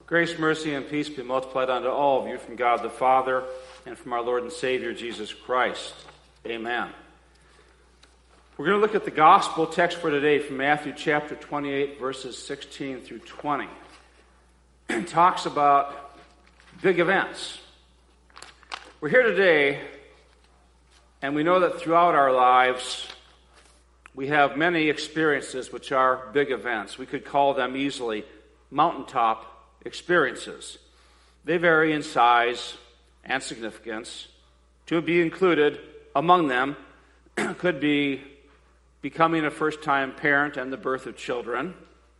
Grace, mercy, and peace be multiplied unto all of you from God the Father and from our Lord and Savior Jesus Christ. Amen. We're going to look at the gospel text for today from Matthew chapter 28, verses 16 through 20. It talks about big events. We're here today, and we know that throughout our lives, we have many experiences which are big events. We could call them easily mountaintop experiences. They vary in size and significance. To be included among them could be becoming a first-time parent and the birth of children,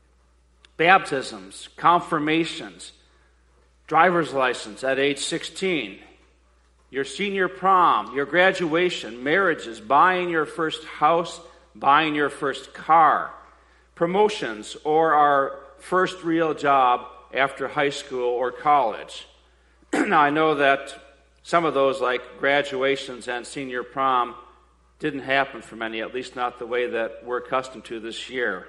baptisms, confirmations, driver's license at age 16, your senior prom, your graduation, marriages, buying your first house, buying your first car, promotions, or our first real job after high school or college. Now, I know that some of those, like graduations and senior prom, didn't happen for many, at least not the way that we're accustomed to this year.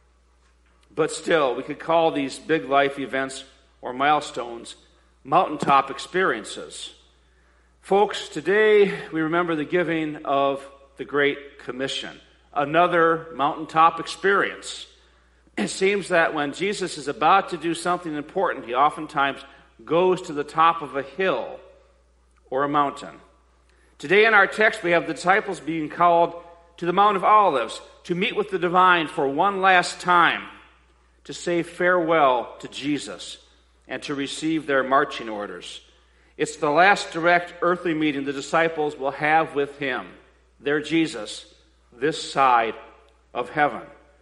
But still, we could call these big life events or milestones mountaintop experiences. Folks, today we remember the giving of the Great Commission, another mountaintop experience. It seems that when Jesus is about to do something important, he oftentimes goes to the top of a hill or a mountain. Today in our text, we have the disciples being called to the Mount of Olives to meet with the divine for one last time, to say farewell to Jesus and to receive their marching orders. It's the last direct earthly meeting the disciples will have with him, their Jesus, this side of heaven.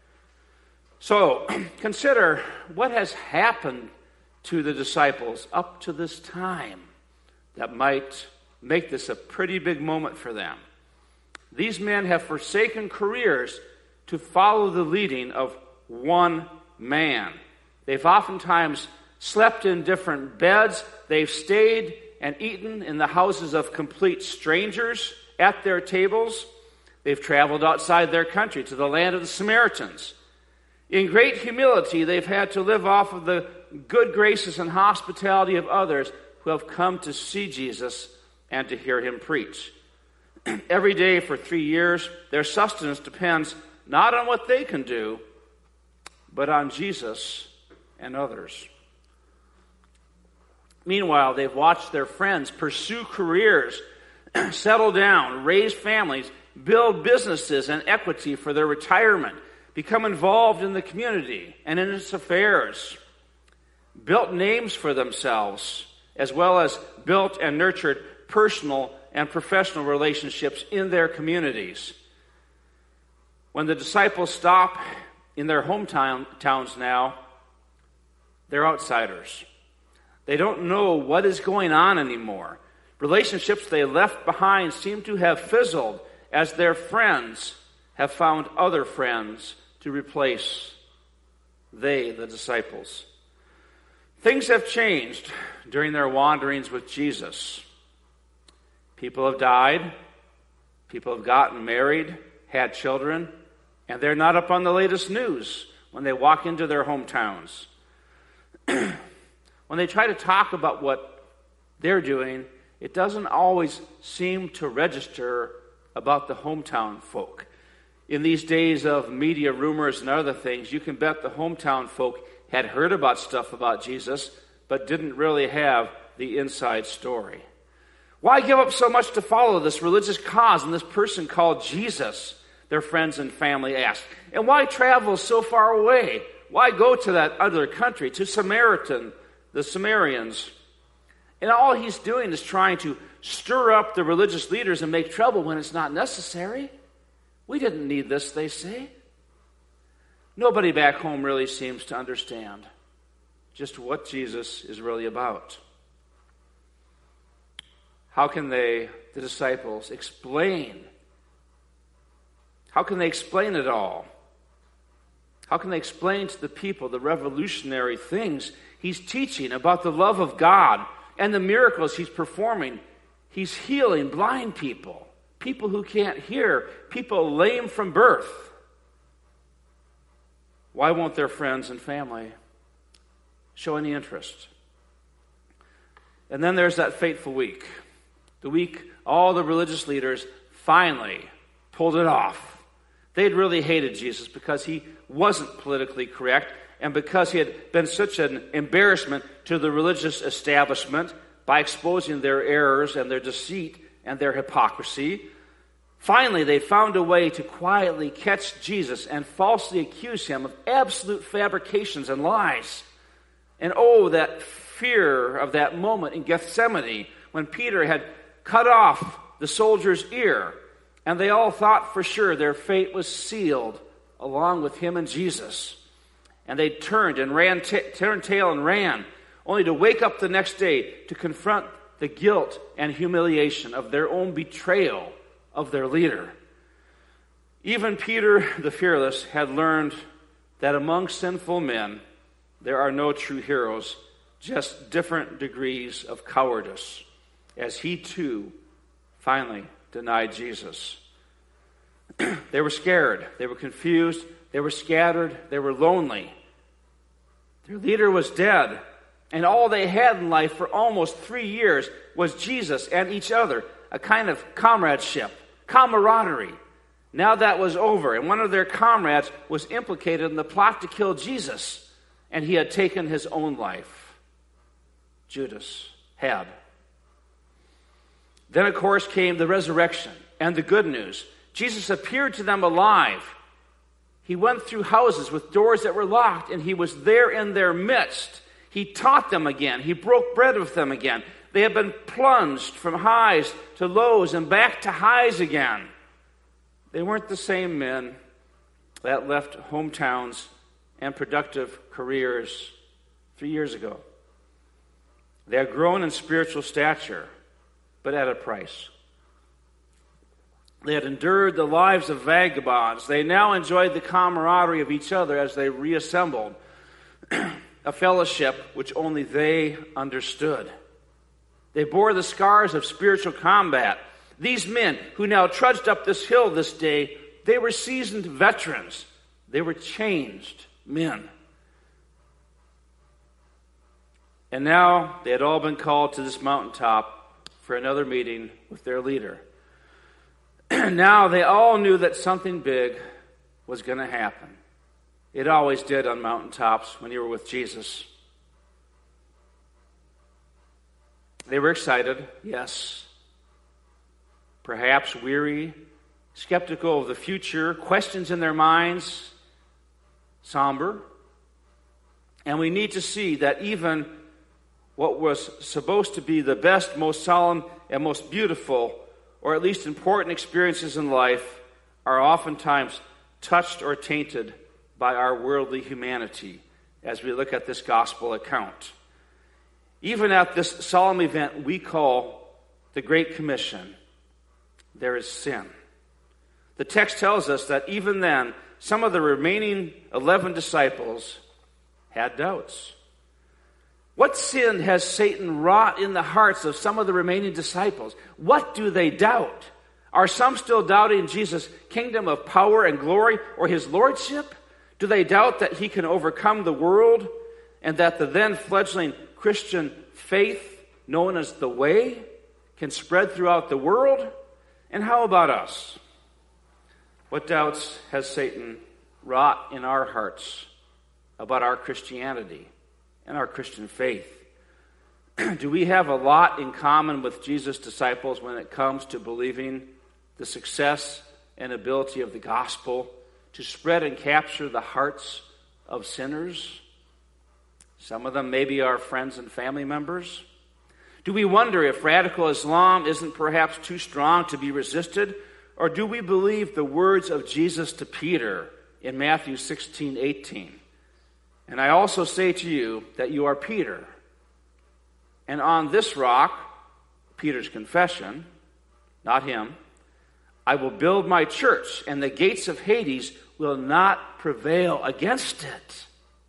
So, consider what has happened to the disciples up to this time that might make this a pretty big moment for them. These men have forsaken careers to follow the leading of one man. They've oftentimes slept in different beds. They've stayed and eaten in the houses of complete strangers at their tables. They've traveled outside their country to the land of the Samaritans. In great humility, they've had to live off of the good graces and hospitality of others who have come to see Jesus and to hear him preach. Every day for 3 years, their sustenance depends not on what they can do, but on Jesus and others. Meanwhile, they've watched their friends pursue careers, settle down, raise families, build businesses and equity for their retirement, become involved in the community and in its affairs, built names for themselves, as well as built and nurtured personal and professional relationships in their communities. When the disciples stop in their hometowns now, they're outsiders. They don't know what is going on anymore. Relationships they left behind seem to have fizzled as their friends have found other friends to replace the disciples. Things have changed during their wanderings with Jesus. People have died, people have gotten married, had children, and they're not up on the latest news when they walk into their hometowns. When they try to talk about what they're doing, it doesn't always seem to register about the hometown folk. In these days of media rumors and other things, you can bet the hometown folk had heard about stuff about Jesus, but didn't really have the inside story. Why give up so much to follow this religious cause and this person called Jesus? Their friends and family asked. And why travel so far away? Why go to that other country, to the Samaritans? And all he's doing is trying to stir up the religious leaders and make trouble when it's not necessary. We didn't need this, they say. Nobody back home really seems to understand just what Jesus is really about. How can the disciples, explain? How can they explain it all? How can they explain to the people the revolutionary things he's teaching about the love of God and the miracles he's performing? He's healing blind people, people who can't hear, people lame from birth. Why won't their friends and family show any interest. And then there's that fateful week. The week all the religious leaders finally pulled it off. They'd really hated Jesus because he wasn't politically correct and because he had been such an embarrassment to the religious establishment by exposing their errors and their deceit and their hypocrisy. Finally, they found a way to quietly catch Jesus and falsely accuse him of absolute fabrications and lies. And oh, that fear of that moment in Gethsemane when Peter had cut off the soldier's ear, and they all thought for sure their fate was sealed along with him and Jesus. And they turned tail and ran, only to wake up the next day to confront the guilt and humiliation of their own betrayal of their leader. Even Peter the fearless had learned that among sinful men there are no true heroes, just different degrees of cowardice, as he too finally denied Jesus. They were scared, they were confused, they were scattered, they were lonely. Their leader was dead, and all they had in life for almost 3 years was Jesus and each other, a kind of comradeship, camaraderie. Now that was over, and one of their comrades was implicated in the plot to kill Jesus, and he had taken his own life. Judas had. Then, of course, came the resurrection and the good news. Jesus appeared to them alive. He went through houses with doors that were locked, and he was there in their midst. He taught them again. He broke bread with them again. They had been plunged from highs to lows and back to highs again. They weren't the same men that left hometowns and productive careers 3 years ago. They had grown in spiritual stature, but at a price. They had endured the lives of vagabonds. They now enjoyed the camaraderie of each other as they reassembled, a fellowship which only they understood. They bore the scars of spiritual combat. These men who now trudged up this hill this day, they were seasoned veterans. They were changed men. And now they had all been called to this mountaintop for another meeting with their leader. Now they all knew that something big was going to happen. It always did on mountaintops when you were with Jesus. They were excited, yes. Perhaps weary, skeptical of the future, questions in their minds, somber. And we need to see that even what was supposed to be the best, most solemn, and most beautiful, or at least important experiences in life, are oftentimes touched or tainted by our worldly humanity as we look at this gospel account. Even at this solemn event we call the Great Commission, there is sin. The text tells us that even then, some of the remaining 11 disciples had doubts. What sin has Satan wrought in the hearts of some of the remaining disciples? What do they doubt? Are some still doubting Jesus' kingdom of power and glory or his lordship? Do they doubt that he can overcome the world and that the then fledgling Christian faith, known as the Way, can spread throughout the world? And how about us? What doubts has Satan wrought in our hearts about our Christianity and our Christian faith? Do we have a lot in common with Jesus' disciples when it comes to believing the success and ability of the gospel to spread and capture the hearts of sinners? Some of them maybe our friends and family members. Do we wonder if radical Islam isn't perhaps too strong to be resisted? Or do we believe the words of Jesus to Peter in Matthew 16:18? And I also say to you that you are Peter, and on this rock, Peter's confession, not him, I will build my church, and the gates of Hades will not prevail against it,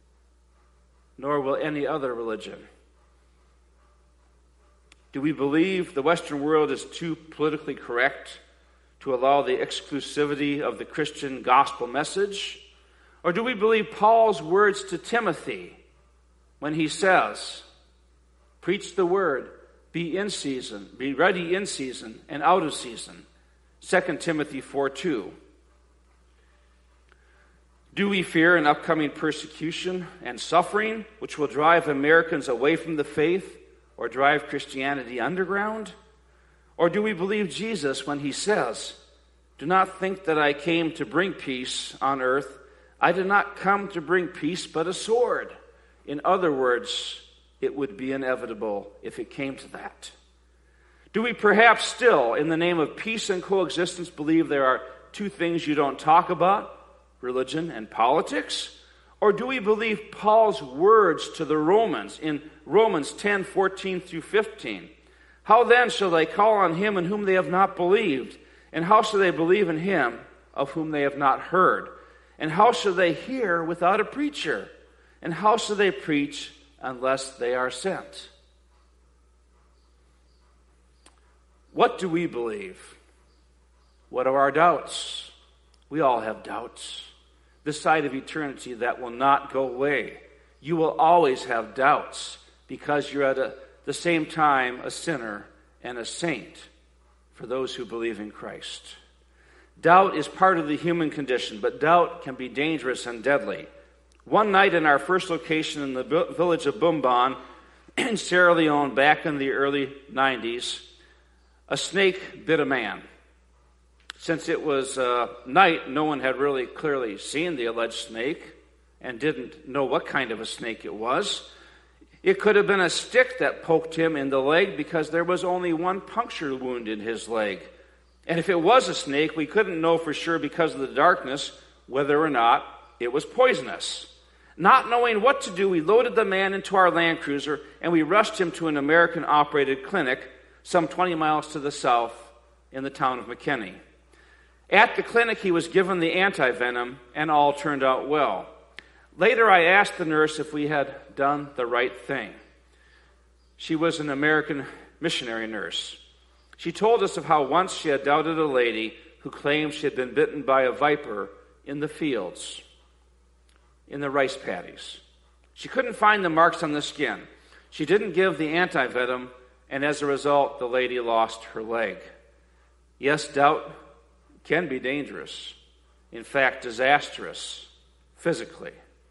nor will any other religion. Do we believe the Western world is too politically correct to allow the exclusivity of the Christian gospel message? Or do we believe Paul's words to Timothy when he says, preach the word, be in season, be ready in season and out of season. 2 Timothy 4:2. Do we fear an upcoming persecution and suffering, which will drive Americans away from the faith or drive Christianity underground? Or do we believe Jesus when he says, do not think that I came to bring peace on earth. I did not come to bring peace, but a sword. In other words, it would be inevitable if it came to that. Do we perhaps still, in the name of peace and coexistence, believe there are two things you don't talk about, religion and politics? Or do we believe Paul's words to the Romans in Romans 10:14 through 15? How then shall they call on him in whom they have not believed? And how shall they believe in him of whom they have not heard? And how shall they hear without a preacher? And how shall they preach unless they are sent? What do we believe? What are our doubts? We all have doubts. This side of eternity that will not go away. You will always have doubts because you're at the same time a sinner and a saint for those who believe in Christ. Doubt is part of the human condition, but doubt can be dangerous and deadly. One night in our first location in the village of Bumban in Sierra Leone back in the early 90s, a snake bit a man. Since it was night, no one had really clearly seen the alleged snake and didn't know what kind of a snake it was. It could have been a stick that poked him in the leg because there was only one puncture wound in his leg. And if it was a snake, we couldn't know for sure because of the darkness whether or not it was poisonous. Not knowing what to do, we loaded the man into our Land Cruiser and we rushed him to an American-operated clinic some 20 miles to the south in the town of McKinney. At the clinic, he was given the antivenom and all turned out well. Later, I asked the nurse if we had done the right thing. She was an American missionary nurse. She told us of how once she had doubted a lady who claimed she had been bitten by a viper in the fields, in the rice paddies. She couldn't find the marks on the skin. She didn't give the antivenom, and as a result, the lady lost her leg. Yes, doubt can be dangerous. In fact, disastrous physically.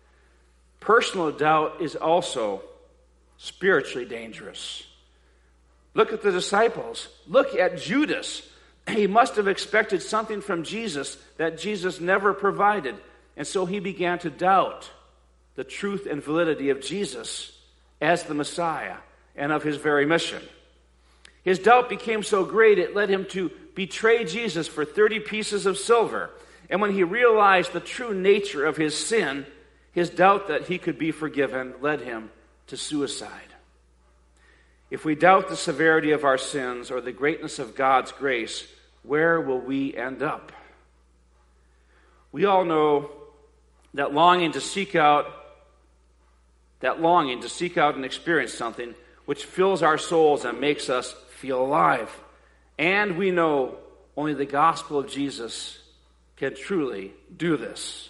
Personal doubt is also spiritually dangerous. Look at the disciples. Look at Judas. He must have expected something from Jesus that Jesus never provided. And so he began to doubt the truth and validity of Jesus as the Messiah and of his very mission. His doubt became so great it led him to betray Jesus for 30 pieces of silver. And when he realized the true nature of his sin, his doubt that he could be forgiven led him to suicide. If we doubt the severity of our sins or the greatness of God's grace, where will we end up? We all know that longing to seek out and experience something which fills our souls and makes us feel alive. And we know only the gospel of Jesus can truly do this.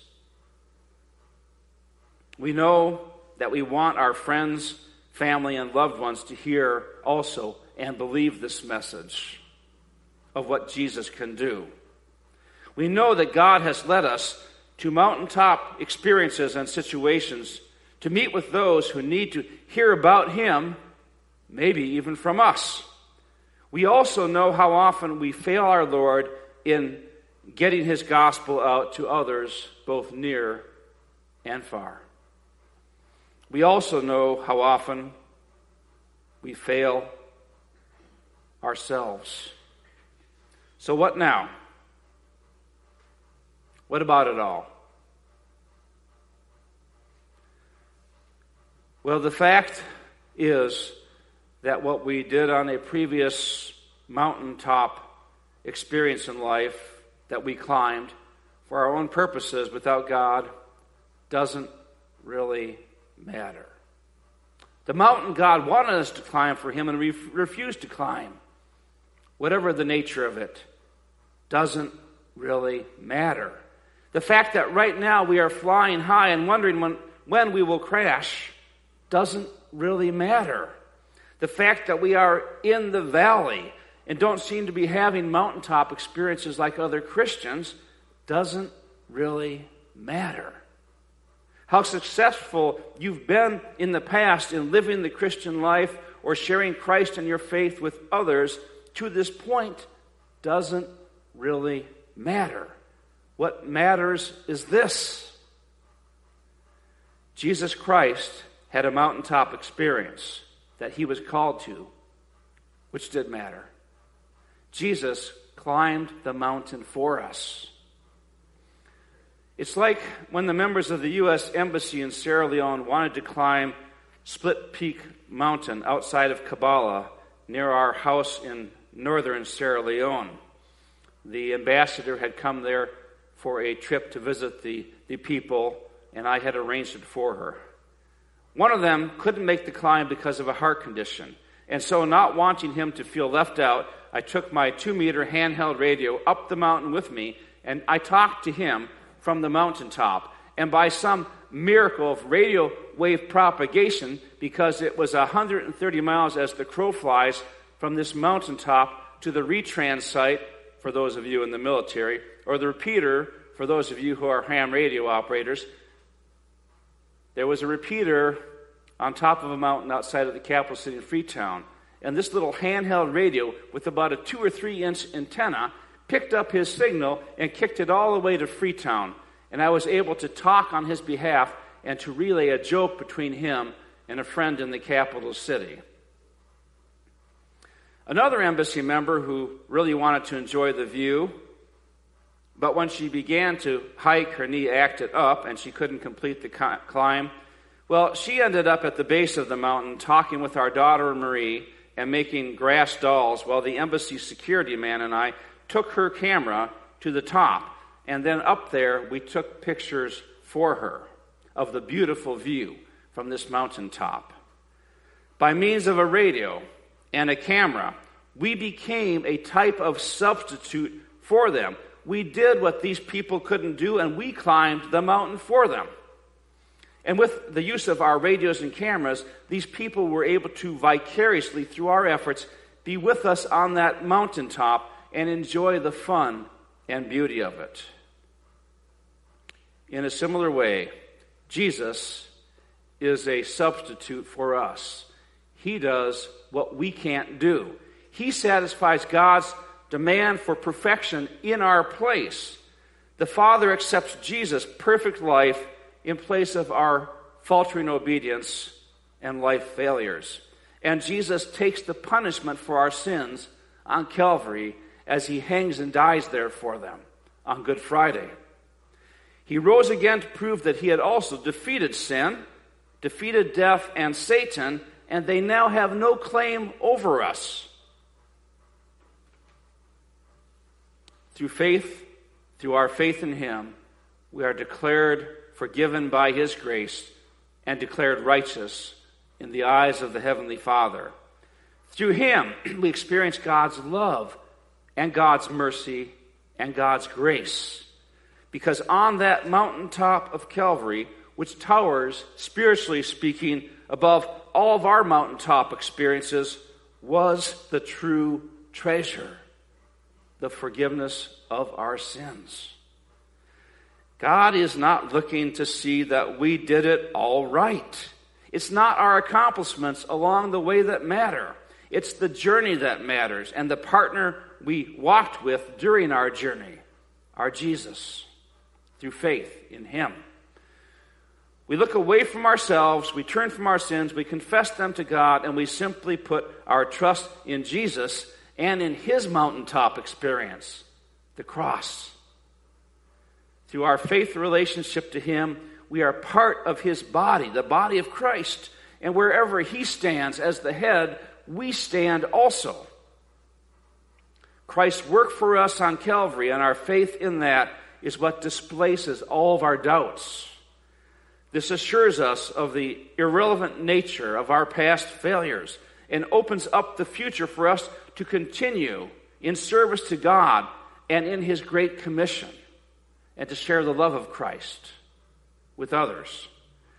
We know that we want our friends, family, and loved ones to hear also and believe this message of what Jesus can do. We know that God has led us to mountaintop experiences and situations to meet with those who need to hear about Him, maybe even from us. We also know how often we fail our Lord in getting His gospel out to others, both near and far. We also know how often we fail ourselves. So what now? What about it all? Well, the fact is that what we did on a previous mountaintop experience in life that we climbed for our own purposes without God doesn't really matter. The mountain God wanted us to climb for Him and we refused to climb, whatever the nature of it, doesn't really matter. The fact that right now we are flying high and wondering when we will crash doesn't really matter. The fact that we are in the valley and don't seem to be having mountaintop experiences like other Christians doesn't really matter. How successful you've been in the past in living the Christian life or sharing Christ and your faith with others to this point doesn't really matter. What matters is this. Jesus Christ had a mountaintop experience that he was called to, which did matter. Jesus climbed the mountain for us. It's like when the members of the U.S. Embassy in Sierra Leone wanted to climb Split Peak Mountain outside of Kabbalah near our house in northern Sierra Leone. The ambassador had come there for a trip to visit the people, and I had arranged it for her. One of them couldn't make the climb because of a heart condition, and so not wanting him to feel left out, I took my 2-meter handheld radio up the mountain with me, and I talked to him from the mountaintop. And by some miracle of radio wave propagation, because it was 130 miles as the crow flies from this mountaintop to the retrans site, for those of you in the military, or the repeater, for those of you who are ham radio operators, there was a repeater on top of a mountain outside of the capital city of Freetown. And this little handheld radio with about a 2 or 3 inch antenna picked up his signal and kicked it all the way to Freetown. And I was able to talk on his behalf and to relay a joke between him and a friend in the capital city. Another embassy member who really wanted to enjoy the view, but when she began to hike, her knee acted up and she couldn't complete the climb. Well, she ended up at the base of the mountain talking with our daughter Marie and making grass dolls while the embassy security man and I took her camera to the top. And then up there, we took pictures for her of the beautiful view from this mountaintop. By means of a radio and a camera, we became a type of substitute for them. We did what these people couldn't do, and we climbed the mountain for them. And with the use of our radios and cameras, these people were able to vicariously, through our efforts, be with us on that mountaintop and enjoy the fun and beauty of it. In a similar way, Jesus is a substitute for us. He does what we can't do. He satisfies God's demand for perfection in our place. The Father accepts Jesus' perfect life in place of our faltering obedience and life failures. And Jesus takes the punishment for our sins on Calvary as he hangs and dies there for them on Good Friday. He rose again to prove that he had also defeated sin, defeated death and Satan, and they now have no claim over us. Through faith, through our faith in him, we are declared forgiven by his grace and declared righteous in the eyes of the Heavenly Father. Through him, we experience God's love and God's mercy and God's grace. Because on that mountaintop of Calvary, which towers, spiritually speaking, above all of our mountaintop experiences, was the true treasure, the forgiveness of our sins. God is not looking to see that we did it all right. It's not our accomplishments along the way that matter. It's the journey that matters and the partner we walked with during our journey, our Jesus, through faith in him. We look away from ourselves, we turn from our sins, we confess them to God, and we simply put our trust in Jesus and in his mountaintop experience, the cross. Through our faith relationship to him, we are part of his body, the body of Christ. And wherever he stands as the head, we stand also. Christ's work for us on Calvary and our faith in that is what displaces all of our doubts. This assures us of the irrelevant nature of our past failures and opens up the future for us to continue in service to God and in his great commission, and to share the love of Christ with others.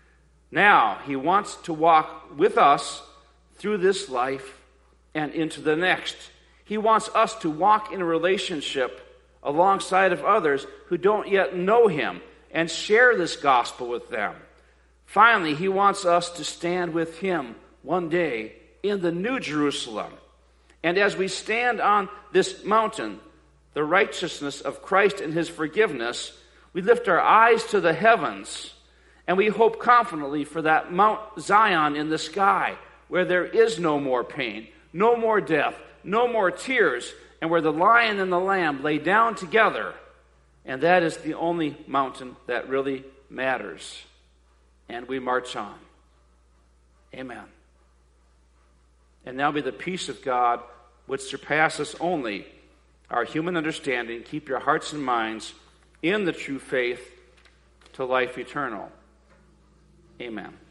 Now, he wants to walk with us through this life and into the next. He wants us to walk in a relationship alongside of others who don't yet know him and share this gospel with them. Finally, he wants us to stand with him one day in the New Jerusalem. And as we stand on this mountain, the righteousness of Christ and his forgiveness, we lift our eyes to the heavens and we hope confidently for that Mount Zion in the sky, where there is no more pain, no more death, no more tears, and where the lion and the lamb lay down together. And that is the only mountain that really matters. And we march on. Amen. And now may the peace of God, which surpasses only our human understanding, keep your hearts and minds in the true faith to life eternal. Amen.